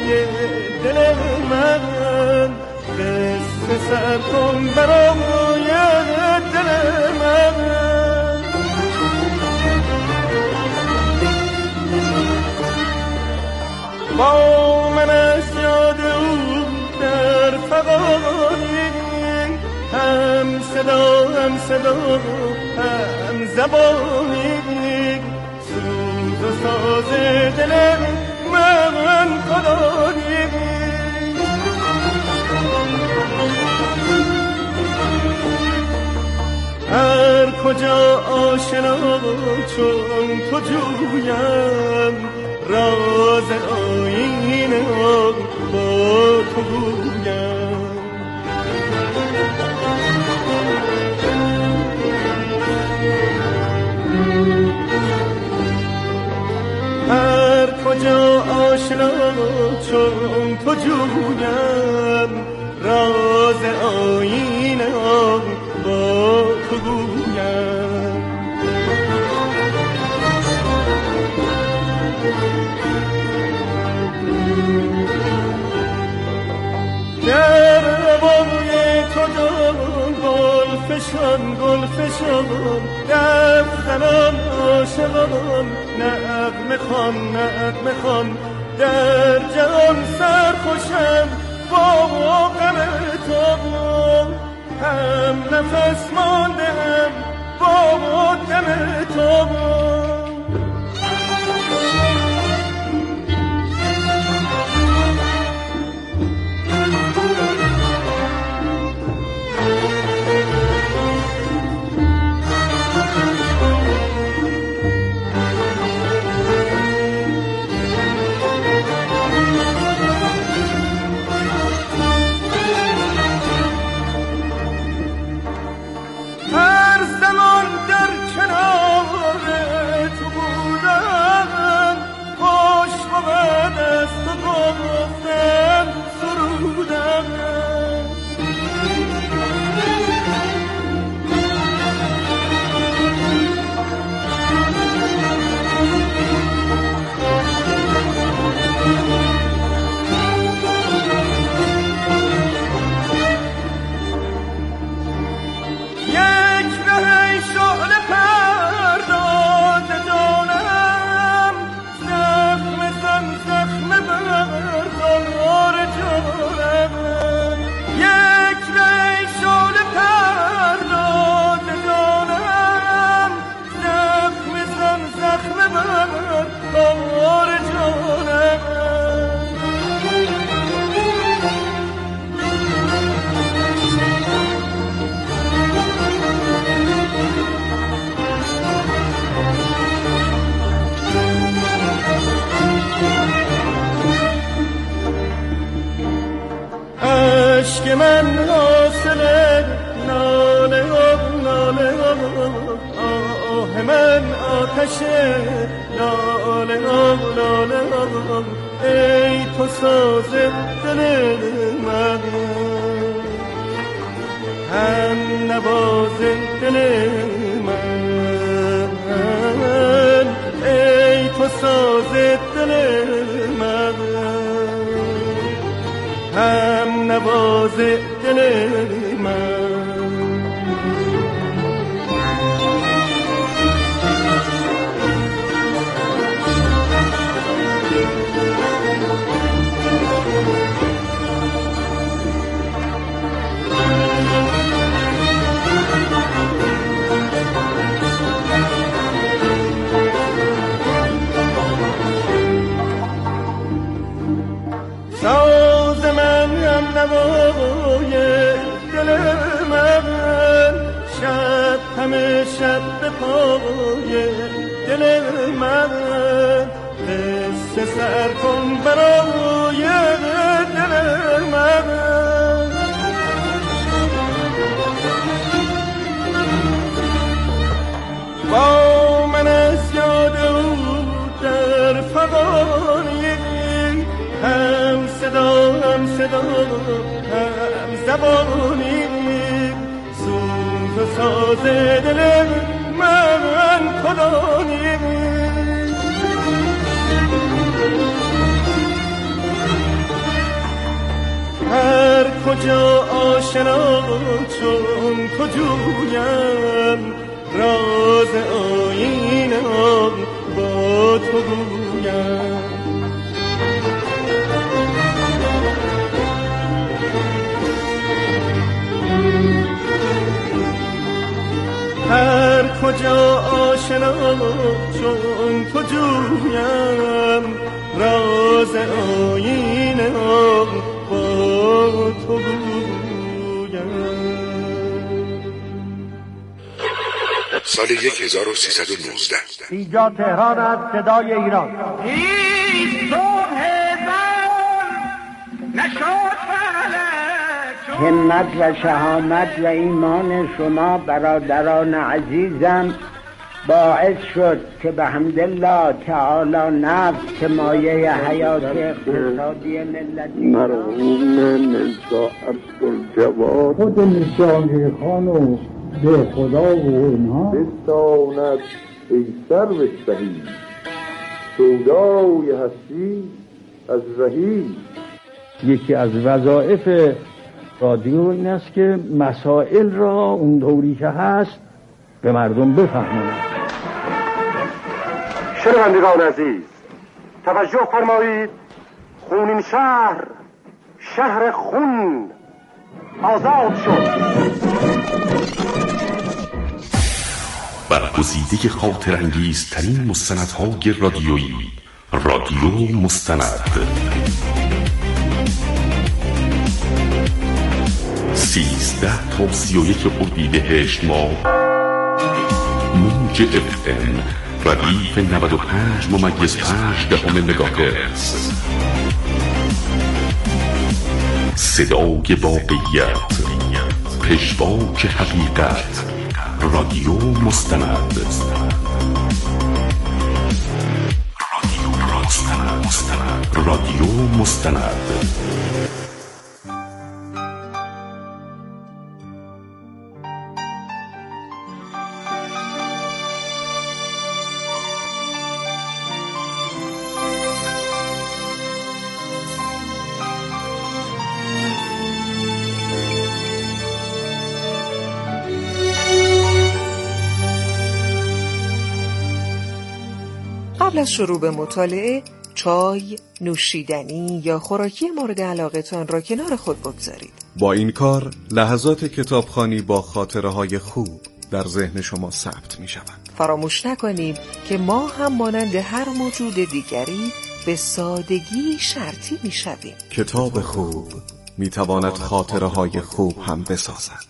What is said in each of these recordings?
دل من قصه سر کن برای دل من با من از یاد او در فغانی هم صدا هم زبانی سوز و ساز دل من کنانی هر کجا آشنا چون تو جویم راز آینه با تو گویم هر کجا آشنا چون تو جویم راز آینه با تو گویم در روای تو گل فشان در زنان عاشقان نغمه خوان در جهان سرخوشم با غم تو هم نفس ماندم با دم تو عشق من حاصل ناله آه من آتش لاله ای تو ساز دل من هم نواز دل من ای تو ساز دل من هم نواز دل من ساز من هم نوای دل من شب همه شب به پای دل من قصه سر کن برای دل من با من از یاد او در فغانی هم صدا هم زبانی سوز و ساز دل من کنانی کجا آشنا چون تو جویم، راز آینم با تو گویم. هر کجا آشنا چون تو جویم، راز آینم با تو گویم. سال 1319 اینجا تهران است، صدای ایران. هیچ صبح زمان نشد همت و شهامت و ایمان شما برادران عزیزم باعث شد که به حمدالله تعالی نفت که مایه حیات اقتصادی ملتی مرحوم میرزا عبدالجواد خود نشانه خان و به خدا و اینها بستاند ای سرو سهی سودای هستی از رهی. یکی از وظایف رادیو این است که مسائل را اون دوری که هست به مردم بفهماند. شنوندگان عزیز توجه فرمایید، خونین شهر خون آزاد شد. برگزیده خاطرانگیزترین مستندهای رادیویی، رادیو مستند. 13 تا 31 اردیبهشت ماه موج FM ردیف 95.5 مگاهرتز، صدای واقعیت، پژواک حقیقت، رادیو مستند. رادیو مستند. قبل از شروع به مطالعه چای، نوشیدنی یا خوراکی مورد علاقتان را کنار خود بگذارید. با این کار لحظات کتابخوانی با خاطره‌های خوب در ذهن شما ثبت می‌شوند. فراموش نکنید که ما هم مانند هر موجود دیگری به سادگی شرطی می‌شویم. کتاب خوب می‌تواند خاطره‌های خوب هم بسازد.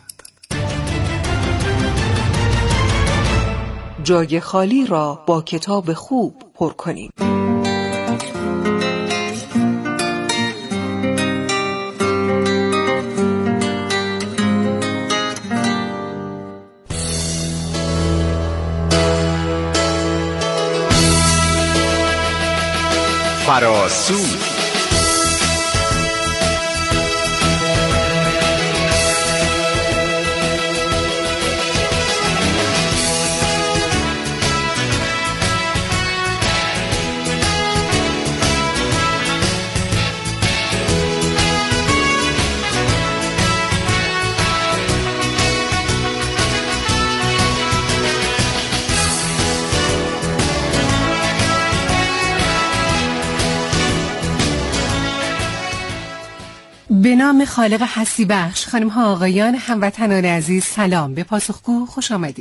جای خالی را با کتاب خوب پر کنیم. فراسود به نام خالق هستی بخش. خانم ها آقایان، هموطنان عزیز، سلام. به پاسخگو خوش آمدید.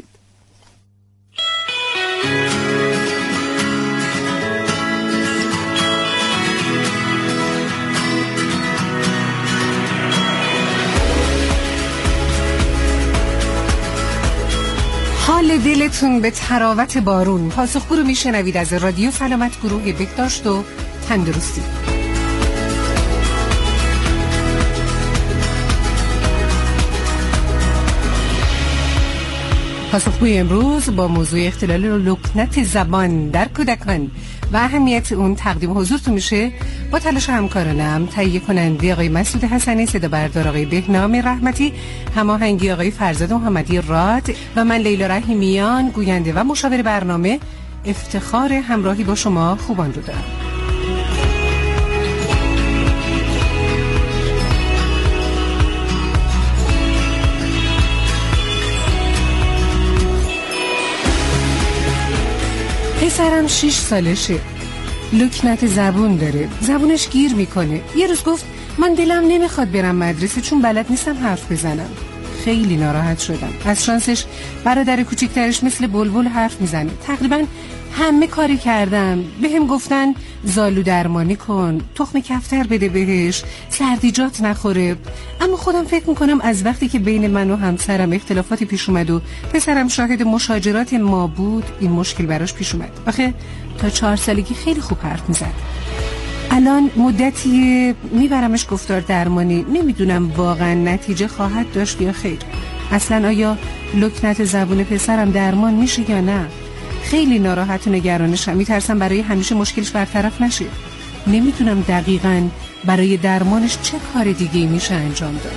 حال دلتون به تراوت بارون. پاسخگو رو میشنوید از رادیو سلامت، گروه بهداشت و تندرستی. پاسخگوی امروز با موضوع اختلال لکنت زبان در کودکان و اهمیت اون تقدیم حضورتون میشه با تلاش همکارانم، تهیه کننده آقای مسعود حسنی، صدا بردار آقای بهنام رحمتی، هماهنگی آقای فرزاد محمدی راد و من لیلا رحیمیان، گوینده و مشاور برنامه. افتخار همراهی با شما خوبان رو دارم. پسرم 6 سالشه، لکنت زبون داره، زبونش گیر میکنه. یه روز گفت من دلم نمیخواد برم مدرسه چون بلد نیستم حرف بزنم. خیلی ناراحت شدم. از شانسش برادر کوچیکترش مثل بلبل حرف میزنه. تقریبا همه کاری کردم. بهم گفتن زالو درمانی کن، تخم کفتر بده بهش، سردیجات نخوره. اما خودم فکر میکنم از وقتی که بین من و همسرم اختلافاتی پیش اومد و پسرم شاهد مشاجرات ما بود، این مشکل براش پیش اومد. آخه تا 4 سالگی خیلی خوب حرف میزد. الان مدتی میبرمش گفتار درمانی. نمیدونم واقعا نتیجه خواهد داشت یا خیر. اصلا آیا لکنت زبون پسرم درمان میشه یا نه؟ خیلی ناراحت و نگرانشم. میترسم برای همیشه مشکلش برطرف نشه. نمیدونم دقیقاً برای درمانش چه کار دیگه میشه انجام داد.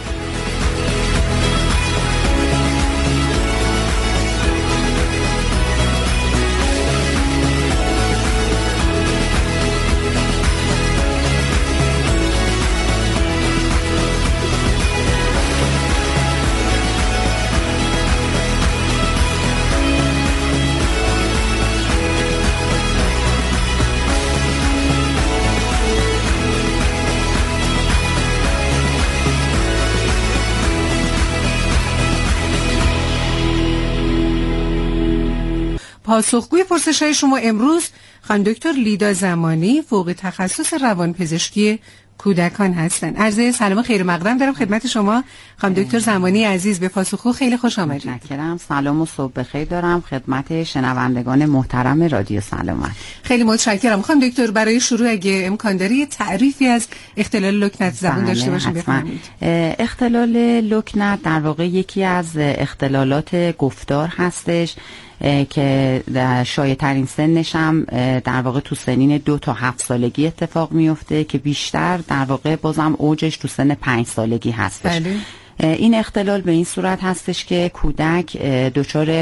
پاسخگوی پرسش‌های شما امروز خانم دکتر لیدا زمانی، فوق تخصص روانپزشکی کودکان هستن. عرض سلام خیر مقدم دارم خدمت شما خانم دکتر زمانی عزیز. به پاسخگو خیلی خوش آمدید. متشکرم. سلام و صبح بخیر دارم خدمت شنوندگان محترم رادیو سلامت. خیلی متشکرم. خانم دکتر برای شروع اگه امکان داره تعریفی از اختلال لکنت زبون داشته باشیم بفرمایید. اختلال لکنت در واقع یکی از اختلالات گفتار هستش که شایع‌ترین سنش هم در واقع تو سنین 2 تا 7 سالگی اتفاق میفته که بیشتر در واقع بازم اوجش تو سن 5 سالگی هستش. بله. این اختلال به این صورت هستش که کودک دچار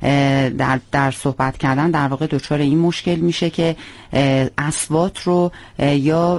در صحبت کردن در واقع دچار این مشکل میشه که اصوات رو یا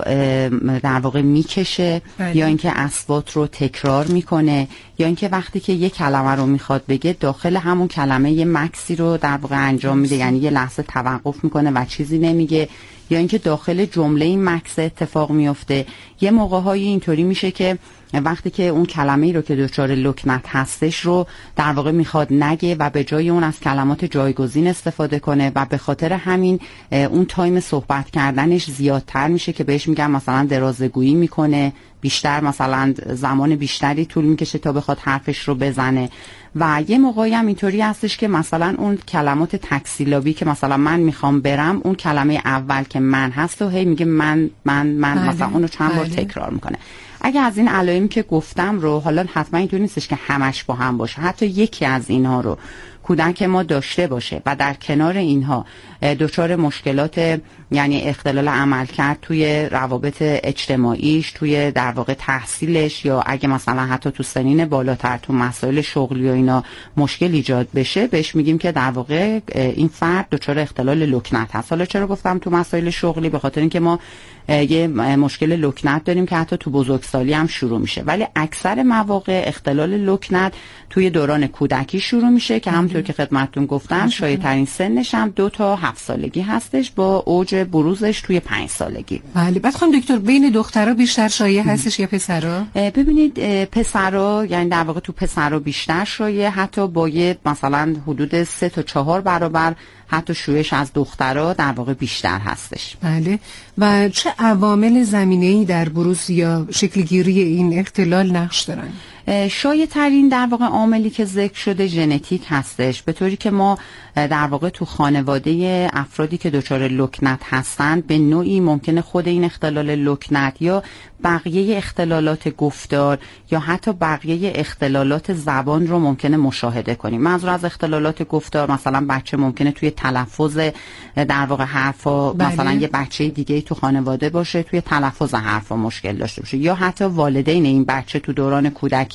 در واقع میکشه یا اینکه اصوات رو تکرار میکنه یا اینکه وقتی که یک کلمه رو میخواد بگه داخل همون کلمه یه مکسی رو در واقع انجام میده، یعنی یه لحظه توقف میکنه و چیزی نمیگه، یا اینکه داخل جمله این مکس اتفاق میفته. یه موقع‌های اینطوری میشه که وقتی که اون کلمه‌ای رو که دچار لکنت هستش رو در واقع میخواد نگه و به جای اون از کلمات جایگزین استفاده کنه و به خاطر همین اون تایم صحبت کردنش زیادتر میشه که بهش میگن مثلا درازگویی میکنه، بیشتر مثلا زمان بیشتری طول میکشه تا بخواد حرفش رو بزنه. و یه موقعی هم اینطوری هستش که مثلا اون کلمات تکسیلابی که مثلا من میخوام برم، اون کلمه اول که من هست و هی میگه من مثلا اونو چند بار تکرار میکنه. اگه از این علائمی که گفتم رو، حالا حتما اینطور نیستش که همش با هم باشه، حتی یکی از اینها رو کودک ما داشته باشه و در کنار اینها دچار مشکلات یعنی اختلال عملکرد توی روابط اجتماعیش، توی در واقع تحصیلش، یا اگه مثلا حتی تو سنین بالاتر تو مسائل شغلی و اینا مشکل ایجاد بشه، بهش میگیم که در واقع این فرد دچار اختلال لکنت هست. حالا چرا گفتم تو مسائل شغلی؟ به خاطر اینکه ما یه مشکل لکنت داریم که حتی تو بزرگسالی هم شروع میشه، ولی اکثر مواقع اختلال لکنت توی دوران کودکی شروع میشه که همونطور که خدمتتون گفتم شایع‌ترین سنش هم 2 تا 7 سالگی هستش با اوج بروزش توی 5 سالگی. بله. بعد خانم دکتر بین دخترها بیشتر شایع هستش یا پسرها؟ ببینید پسرها یعنی در واقع تو پسرها بیشتر شایع، حتی با یه مثلا حدود 3 تا 4 برابر حتی شویش از دخترها در واقع بیشتر هستش. بله. و چه عوامل زمینه‌ای در بروز یا شکلگیری این اختلال نقش دارن؟ شایع ترین در واقع عاملی که ذکر شده ژنتیک هستش، به طوری که ما در واقع تو خانواده افرادی که دچار لکنت هستن به نوعی ممکنه خود این اختلال لکنت یا بقیه اختلالات گفتار یا حتی بقیه اختلالات زبان رو ممکنه مشاهده کنیم. منظور از اختلالات گفتار مثلا بچه ممکنه توی تلفظ در واقع حرفا مثلا یه بچه دیگه تو خانواده باشه توی تلفظ حرفا مشکل داشته باشه، یا حتی والدین این بچه تو دوران کودکی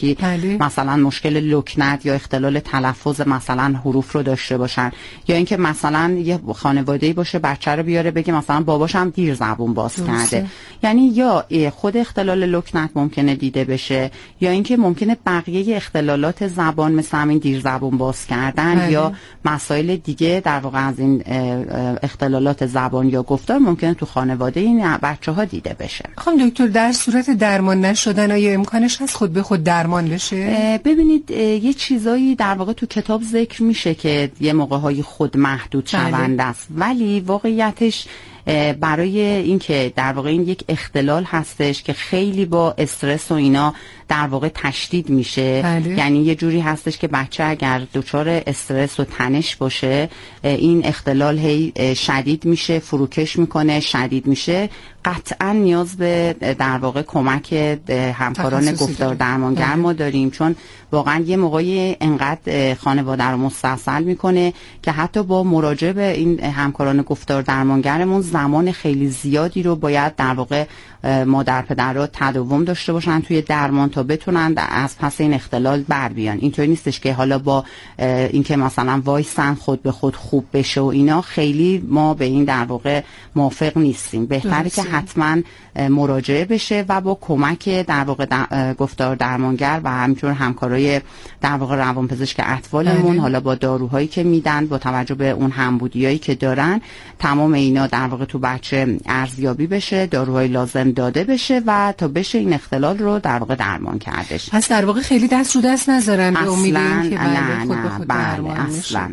کودکی مثلا مشکل لکنت یا اختلال تلفظ مثلا حروف رو داشته باشن، یا اینکه مثلا یه خانواده‌ای باشه بچه رو بیاره بگه مثلا باباش هم دیر زبون باز کرده. یعنی یا خود اختلال لکنت ممکنه دیده بشه، یا اینکه ممکنه بقیه اختلالات زبان مثل همین دیر زبون باز کردن یا مسائل دیگه در واقع از این اختلالات زبان یا گفتار ممکنه تو خانواده این بچه‌ها دیده بشه. خانم دکتر، در صورت درمان نشدن آیا امکانش هست خود به خود درمان بشه؟ ببینید یه چیزایی در واقع تو کتاب ذکر میشه که یه موقع‌های خود محدود شونده است، ولی واقعیتش برای اینکه در واقع این یک اختلال هستش که خیلی با استرس و اینا در واقع تشدید میشه. یعنی یه جوری هستش که بچه اگر دچار استرس و تنش باشه این اختلال هی شدید میشه، فروکش میکنه، شدید میشه، قطعا نیاز به در واقع کمک همکاران گفتار درمانگر ما داریم، چون واقعا یه موقعی انقدر خانواده رو مستاصل میکنه که حتی با مراجعه به این همکاران گفتار درمانگرمون زمان خیلی زیادی رو باید در واقع مادر پدرها تداوم داشته باشن توی درمان تا بتونن از پس این اختلال بر بیان. اینطوری نیستش که حالا با اینکه مثلا وایسن خود به خود خوب بشه و اینا، خیلی ما به این در واقع موافق نیستیم. بهتره که حتما مراجعه بشه و با کمک در واقع گفتار درمانگر و همینطور همکارای در واقع روانپزشک اطفالمون حالا با داروهایی که میدن با توجه به اون همبودیایی که دارن تمام اینا در واقع تو بچه ارزیابی بشه، داروهای لازم داده بشه و تا بشه این اختلال رو در واقع درمان کردش. پس در واقع خیلی دست رو دست نذارن به امید اینکه خود به خود درمان اصلا.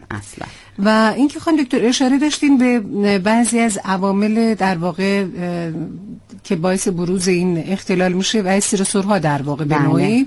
و اینکه خانم دکتر اشاره داشتین به بعضی از عوامل در واقع که باعث بروز این اختلال میشه و استرسورها در واقع به نوعی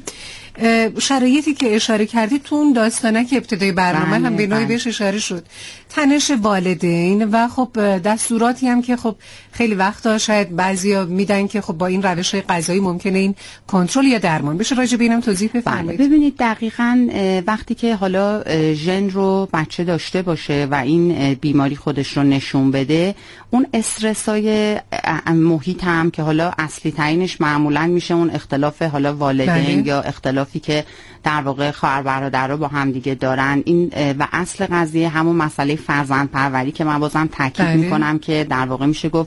شرایطی که اشاره کردید تو اون داستانه که ابتدای برنامه هم به نوعی بهش اشاره شد، تنش والدین و خب دستوراتی هم که خب خیلی وقتا شاید بعضیا میدن که خب با این روش‌های غذایی ممکنه این کنترل یا درمان بشه. راجع به اینم توضیح بفرمایید. ببینید دقیقاً وقتی که حالا ژن رو بچه داشته باشه و این بیماری خودش رو نشون بده، اون استرسای محیط هم که حالا اصلی ترینش معمولاً میشه اون اختلاف حالا والدین یا اختلافی که در واقع خواهر برادرها با هم دیگه دارن، این و اصل قضیه همون مسئله فرزند پروری که من بازم تاکید میکنم که در واقع میشه گفت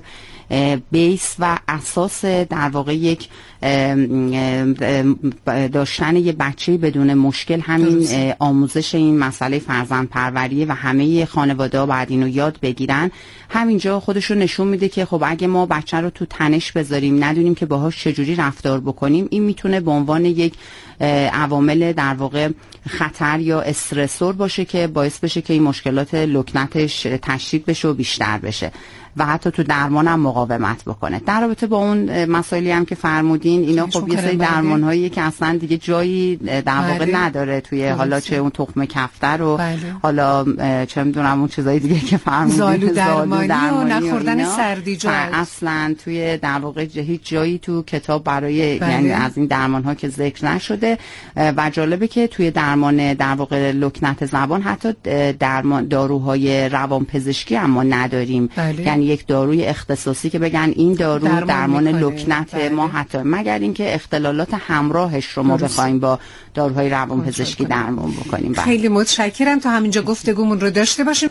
بیس و اساس در واقع یک داشتن یه بچه بدون مشکل همین آموزش این مسئله فرزند پروریه و همه خانواده ها باید اینو یاد بگیرن. همینجا خودشو نشون میده که خب اگه ما بچه رو تو تنش بذاریم، ندونیم که باهاش چجوری رفتار بکنیم، این میتونه به عنوان یک عوامل در واقع خطر یا استرسور باشه که باعث بشه که این مشکلات لکنتش تشدید بشه و بیشتر بشه و حتی تو درمان هم مقاومت بکنه. در رابطه با اون مسائلی هم که فرمودین، اینا خب یه سری درمان هایی که اصلا دیگه جایی در واقع نداره توی حالا چه اون تخم کفتر و حالا چه میدونم اون چیزای دیگه که فرمودین، زالو درمانی و نخوردن سردیجات، اصلا توی در واقع هیچ جایی تو کتاب برای یعنی از این درمان ها که ذکر نشده. و جالبه که توی درمان در واقع لکنت زبان حتی درمان داروهای روانپزشکی هم ما نداریم. یعنی یک داروی اختصاصی که بگن این دارو درمان لکنت ما حتی مگر اینکه اختلالات همراهش رو ما بخوایم با داروهای روانپزشکی درمان بکنیم. خیلی متشکرم. تا همینجا گفتگومون رو داشته باشیم.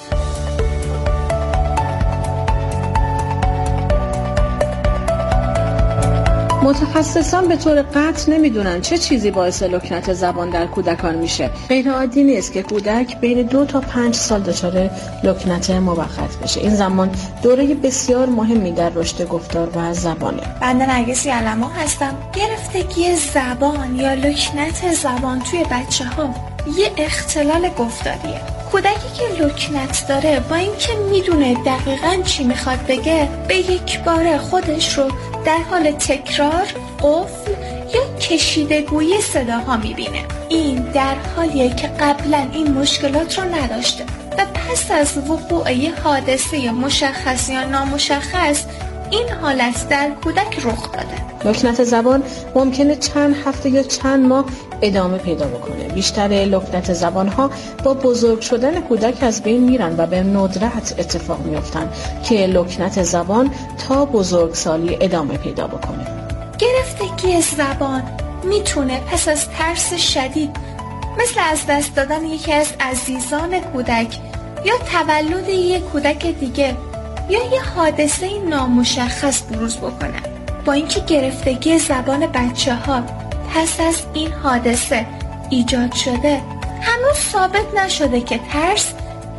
متخصصان به طور قطع نمیدونن چه چیزی باعث لکنت زبان در کودکان میشه. غیر عادی نیست که کودک بین 2 تا 5 سال دچار لکنت موقت بشه. این زمان دوره بسیار مهمی در رشد گفتار و زبانه. بنده نرگس علما هستم. گرفتگی زبان یا لکنت زبان توی بچه‌ها یه اختلال گفتاریه. کودکی که لکنت داره با اینکه میدونه دقیقاً چی میخواد بگه، به یک باره خودش رو در حال تکرار، قفل یا کشیدگوی صداها میبینه. این در حالیه که قبلا این مشکلات رو نداشته و پس از وقوع یه حادثه مشخص یا نامشخص این حالت در کودک رخ داده. لکنت زبان ممکنه چند هفته یا چند ماه ادامه پیدا بکنه. بیشتر لکنت زبان‌ها با بزرگ شدن کودک از بین میرن و به ندرت اتفاق میافتن که لکنت زبان تا بزرگسالی ادامه پیدا بکنه. گرفتگی زبان میتونه پس از ترس شدید مثل از دست دادن یکی از عزیزان کودک یا تولد یک کودک دیگه یا یه حادثه نامشخص بروز بکنه. با اینکه گرفتگی زبان بچه‌ها پس از این حادثه ایجاد شده، هنوز ثابت نشده که ترس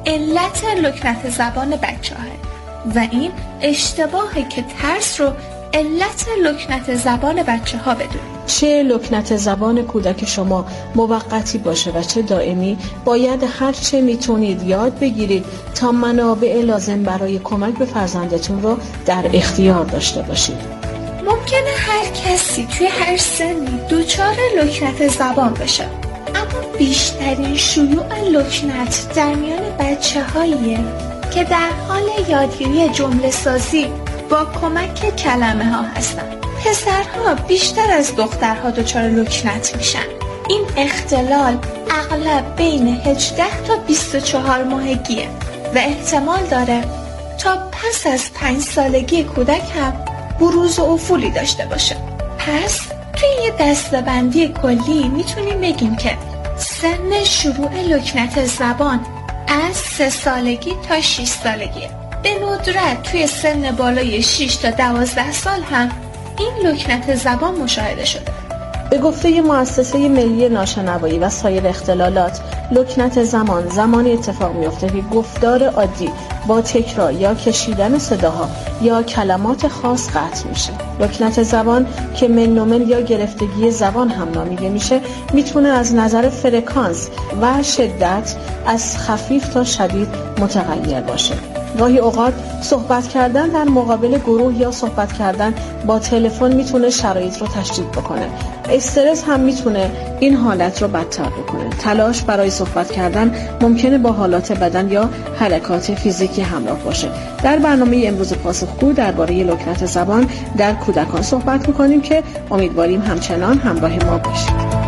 علت لکنت زبان بچه‌ها و این اشتباهه که ترس رو علت لکنت زبان بچه‌ها بدونید. چه لکنت زبان کودک شما موقتی باشه و چه دائمی، باید هر چه میتونید یاد بگیرید تا منابع لازم برای کمک به فرزندتون رو در اختیار داشته باشید. ممکنه هر کسی توی هر سنی دچار لکنت زبان بشه، اما بیشترین شیوع لکنت در میان بچه‌هاییه که در حال یادگیری جمله سازی با کمک کلمه ها هستن. پسرها بیشتر از دخترها دچار لکنت میشن. این اختلال اغلب بین 18 تا 24 ماهگیه و احتمال داره تا پس از 5 سالگی کودک هم بروز و افولی داشته باشه. پس توی یه دسته‌بندی کلی میتونیم بگیم که سن شروع لکنت زبان از 3 سالگی تا 6 سالگیه. به ندرت توی سن بالای 6 تا 12 سال هم این لکنت زبان مشاهده شده. به گفته مؤسسه ملی ناشنوایی و سایر اختلالات، لکنت زمان زمانی اتفاق میفته که گفتار عادی با تکرار یا کشیدن صداها یا کلمات خاص قطع میشه. لکنت زبان که منومن یا گرفتگی زبان هم نامیده میشه، میتونه از نظر فرکانس و شدت از خفیف تا شدید متغیر باشه. گاهی اوقات صحبت کردن در مقابل گروه یا صحبت کردن با تلفن میتونه شرایط رو تشدید بکنه. استرس هم میتونه این حالت رو بدتر بکنه. تلاش برای صحبت کردن ممکنه با حالات بدن یا حرکات فیزیکی همراه باشه. در برنامه امروز پاسخگو درباره لکنت زبان در کودکان صحبت میکنیم که امیدواریم همچنان همراه ما باشید.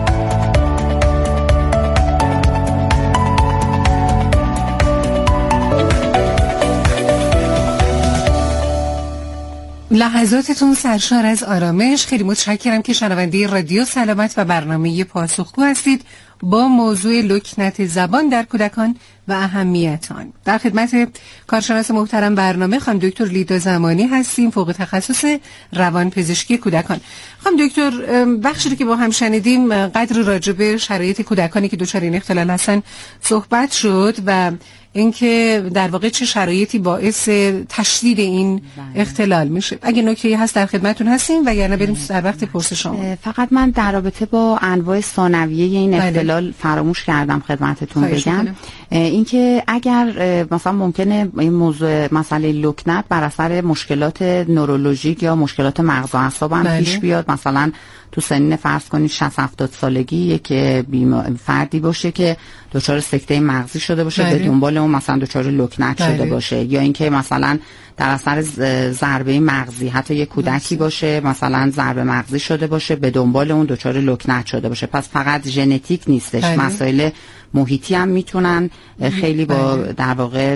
لحظاتتون سرشار از آرامش. خیلی متشکرم که شنونده رادیو سلامت و برنامه پاسخگو هستید با موضوع لکنت زبان در کودکان و اهمیت آن. در خدمت کارشناس محترم برنامه خانم دکتر لیدا زمانی هستیم، فوق تخصص روانپزشکی کودکان. خانم دکتر، بخشی رو که با هم شنیدیم قدر راجع به شرایط کودکانی که دچار این اختلال هستن صحبت شد و اینکه در واقع چه شرایطی باعث تشدید این اختلال میشه. اگه نکته‌ای هست در خدمتتون هستیم و یا بریم در وقت پرسش شما. فقط من در رابطه با انواع ثانویه این اختلال فراموش کردم خدمتتون بگم، اینکه اگر مثلا ممکنه این موضوع مسئله لکنت بر اثر مشکلات نورولوژیک یا مشکلات مغز و اعصاب هم پیش بیاد، مثلا تو سنین فرض کنید 60-70 سالگی که فردی باشه که دچار سکته مغزی شده باشه، به دنبال اون مثلا دچار لکنت شده باشه، یا اینکه مثلا در اثر ضربه مغزی حتی یک کودکی باشه مثلا ضربه مغزی شده باشه، به دنبال اون دچار لکنت شده باشه. پس فقط ژنتیک نیستش، مسائل محیطی هم میتونن خیلی با در واقع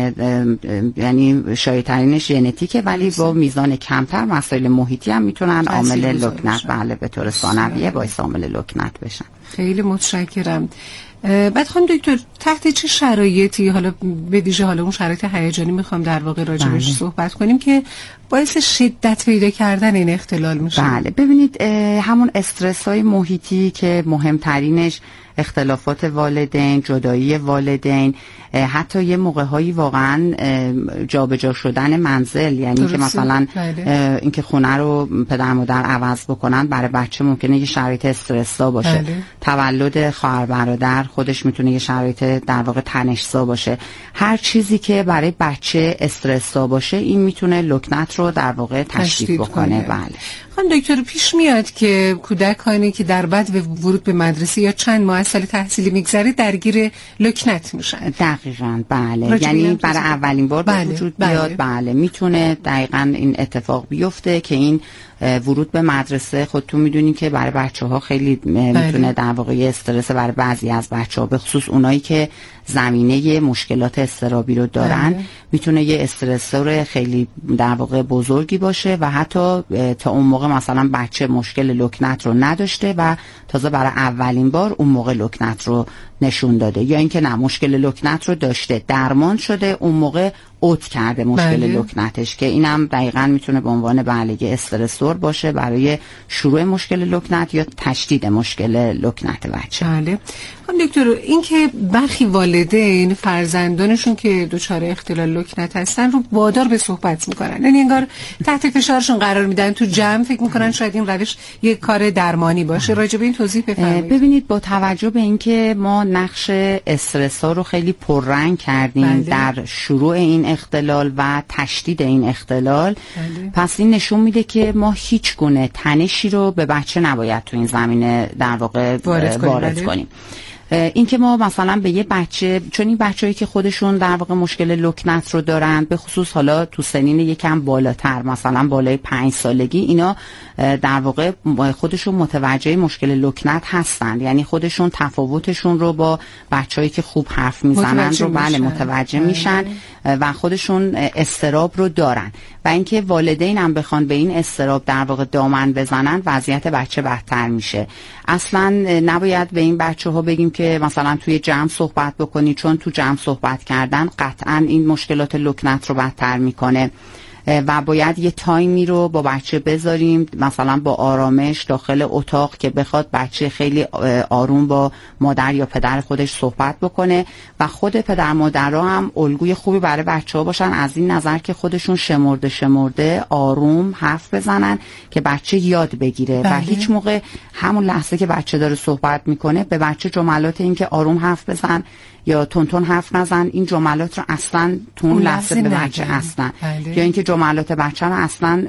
یعنی شایع‌ترینش ژنتیکه، ولی با میزان کمتر مسائل محیطی هم میتونن عامل لکنت بله به طور ثانویه باعث عامل لکنت بشن. خیلی متشکرم. بعد خانم دکتر تحت چه شرایطی، حالا به ویژه حالا اون شرایط هیجانی میخوام در واقع راجعش صحبت کنیم که باعث شدت پیدا کردن این اختلال میشه؟ بله ببینید، همون استرس های محیطی که مهمترینش اختلافات والدین، جدایی والدین، حتی یه موقع‌هایی واقعا جابجا شدن منزل، یعنی که مثلا اینکه خونه رو پدر مادر عوض بکنن برای بچه ممکنه یه شرایط استرس‌زا باشه. تولد خواهر برادر خودش میتونه یه شرایط در واقع تنش‌زا باشه. هر چیزی که برای بچه استرس‌زا باشه این میتونه لکنت رو در واقع تشدید بکنه. بله خانم دکتر، پیش میاد که کودکانی که در بعد ورود به مدرسه یا چند ماه از سال تحصیلی میگذره درگیر لکنت میشن؟ دقیقاً بله، یعنی برای اولین بار به وجود بیاد. بله میتونه دقیقاً این اتفاق بیفته که این ورود به مدرسه، خودتون میدونین که برای بچه‌ها خیلی میتونه در واقع استرس برای بعضی از بچه‌ها، به خصوص اونایی که زمینه مشکلات اضطرابی رو دارن میتونه یه استرسور خیلی در واقع بزرگی باشه و حتی تا اون موقع مثلا بچه مشکل لکنت رو نداشته و تازه برای اولین بار اون موقع لکنت رو نشون داده، یا اینکه نه مشکل لکنت رو داشته درمان شده اون موقع اوت کرده مشکل لکنتش، که اینم دقیقاً میتونه به عنوان بله استرسور باشه برای شروع مشکل لکنت یا تشدید مشکل لکنت بچه. بله. دکتر، این که برخی والدین فرزندانشون که دچار اختلال لکنت هستن رو وادار به صحبت میکنن، یعنی انگار تحت فشارشون قرار میدن، تو جمع فکر میکنن شاید این روش یک کار درمانی باشه. راجع به این توضیح بفرمایید. ببینید، با توجه به اینکه ما نقش استرس‌ها رو خیلی پررنگ کردیم در شروع این اختلال و تشدید این اختلال، پس این نشون میده که ما هیچ گونه تنشی رو به بچه نباید تو این زمینه در واقع وارد کنیم. این که ما مثلا به یه بچه، چون این بچه‌ای که خودشون در واقع مشکل لکنت رو دارن، به خصوص حالا تو سنین یکم بالاتر مثلا بالای 5 سالگی، اینا در واقع خودشون متوجه مشکل لکنت هستن، یعنی خودشون تفاوتشون رو با بچه‌ای که خوب حرف میزنن رو متوجه میشن و خودشون اضطراب رو دارن و اینکه والدین هم بخوان به این اضطراب در واقع دامن بزنن وضعیت بچه بدتر میشه. اصلا نباید به این بچه‌ها بگیم که مثلا توی جمع صحبت بکنی، چون تو جمع صحبت کردن قطعا این مشکلات لکنت رو بدتر میکنه و باید یه تایمی رو با بچه بذاریم، مثلا با آرامش داخل اتاق، که بخواد بچه خیلی آروم با مادر یا پدر خودش صحبت بکنه و خود پدر مادرها هم الگوی خوبی برای بچه‌ها باشن، از این نظر که خودشون شمرده آروم حرف بزنن که بچه یاد بگیره و هیچ موقع همون لحظه که بچه داره صحبت میکنه به بچه جملات این که آروم حرف بزن یا تون حرف نزن، این جملات رو اصلا تو اون لحظه به بچه اصلا یا اینکه جملات بچه رو اصلا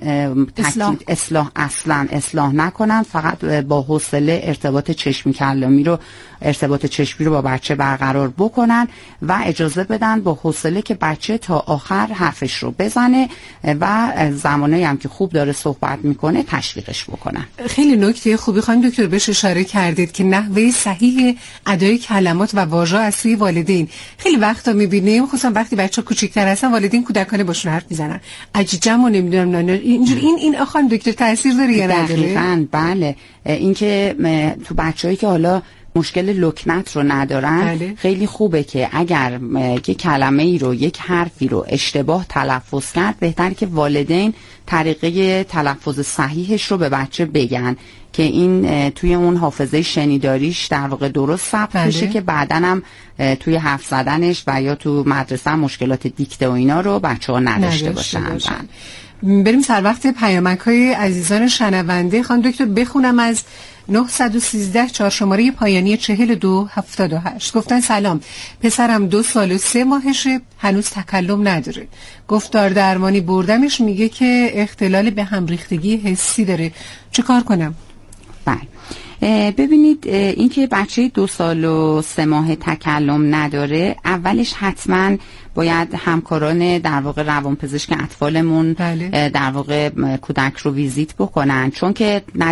اصلاح نکنن، فقط با حوصله ارتباط چشمی کلامی رو با بچه برقرار بکنن و اجازه بدن با حوصله که بچه تا آخر حرفش رو بزنه و زمانی هم که خوب داره صحبت میکنه تشویقش بکنن. خیلی نکته خوبی خانم دکتر بهش اشاره کردید که نحوه صحیح ادای کلمات و واژه از سوی والدین. خیلی وقتا میبینیم خصوصا وقتی بچه کوچیک‌تر هستن والدین کودکانه باشون حرف میزنن، عجیجم و نمیدونم اینجوری این خانم دکتر تاثیر داره یا نداره؟ دقیقاً بله. اینکه تو بچه‌ای که حالا مشکل لکنت رو ندارن خیلی خوبه که اگر یک کلمه ای رو، یک حرفی رو اشتباه تلفظ کرد، بهتره که والدین طریقه تلفظ صحیحش رو به بچه بگن که این توی اون حافظه شنیداریش در واقع درست ثبت بشه که بعداً هم توی حرف زدنش و یا تو مدرسه مدرسه دیکته و اینا رو بچه‌ها نداشته باشن. بریم سر وقت پیامک‌های عزیزان شنونده. خانم دکتر بخونم از 913 4 شماره پایانی 4278. گفتن سلام، پسرم 2 سال و 3 ماهشه، هنوز تکلم نداره، گفتار درمانی بردمش، میگه که اختلال به هم ریختگی حسی داره، چه کار کنم؟ بله، ببینید، این که بچه 2 سال و 3 ماه تکلم نداره، اولش حتما باید همکاران در واقع روانپزشک اطفالمون در واقع کودک رو ویزیت بکنن، چون که